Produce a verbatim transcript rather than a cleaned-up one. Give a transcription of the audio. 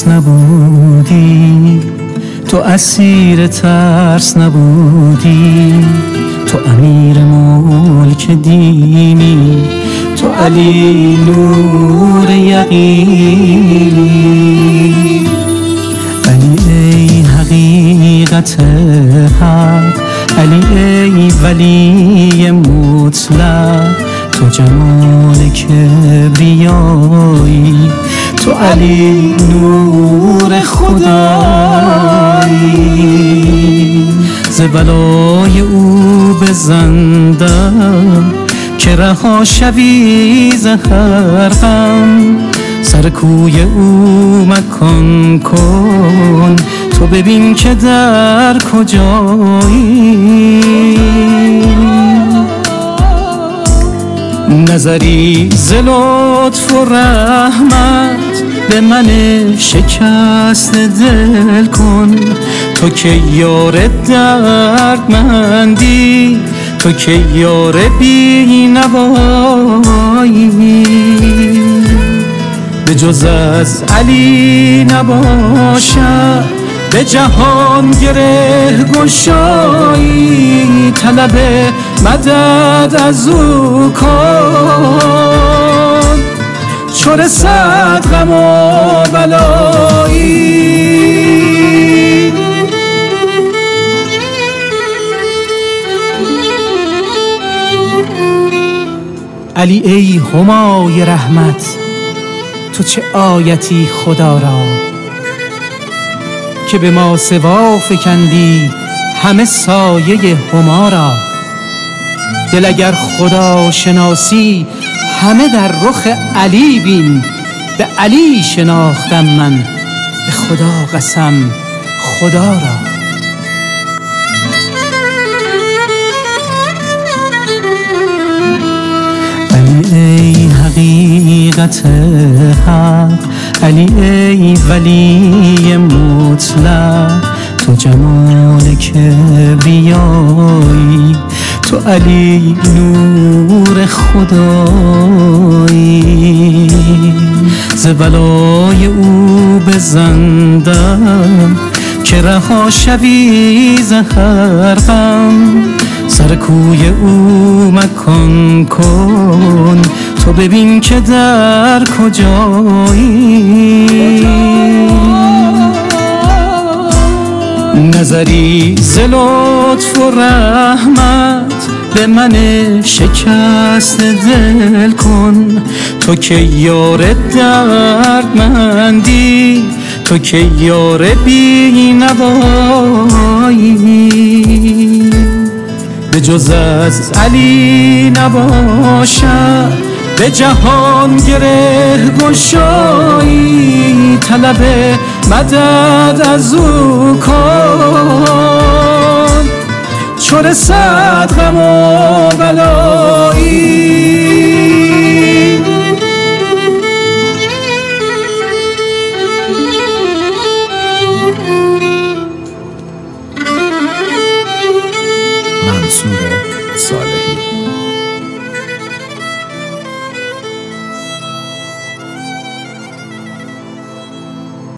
ترس نبودی، تو اسیر ترس نبودی، تو امیر ملک دینی، تو علی نور یقینی. علی ای حقیقت حق، علی ای ولی مطلق، تو جمال کبریایی، تو علی نور خدایی. ز بلای او بزندم که رها شوی ز هر غم، سر کوی او مکان کن، تو ببین که در کجایی. نظری ز لطف و رحمت به من شکست دل کن، تو که یار دردمندی، تو که یار بی نوایی. به جز از علی نباشد به جهان گره گشایی، طلب مدد از او کن چو رسد غم و بلایی. علی ای همای رحمت، تو چه آیتی خدا را که به ما سوا فکندی همه سایه هما را. دل اگر خدا شناسی همه در رخ علی بین، به علی شناختم من به خدا قسم خدا را. علی ای حقیقت حق، علی ای ولی مطلق، تو جمال کبریایی، تو علی نور خدایی. ز بلای او بزندم که رها شوی ز هر غم، سر کوی او مکان کن، تو ببین که در کجایی. نظری ز لطف و رحمت به من شکست دل کن، تو که یار دردمندی، تو که یار بی نوایی. به جز از علی نباشد به جهان گره گشایی، طلب مدد از او کن چو رسد غم و بلایی. منصور صالحی.